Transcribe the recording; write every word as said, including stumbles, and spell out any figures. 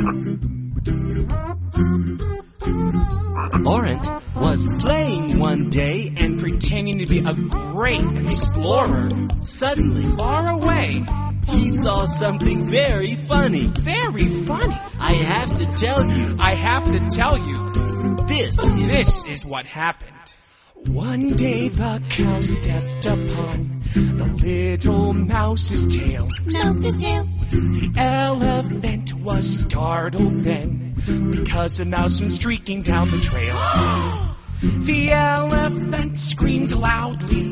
Laurent was playing one day and pretending to be a great explorer. Suddenly, Far away. he saw something very funny. Very funny. I have to tell you, I have to tell you, this is... this is what happened. One day the cow stepped upon the little mouse's tail. Mouse's tail. The elephant was startled then, because a mouse went streaking down the trail. The elephant screamed loudly.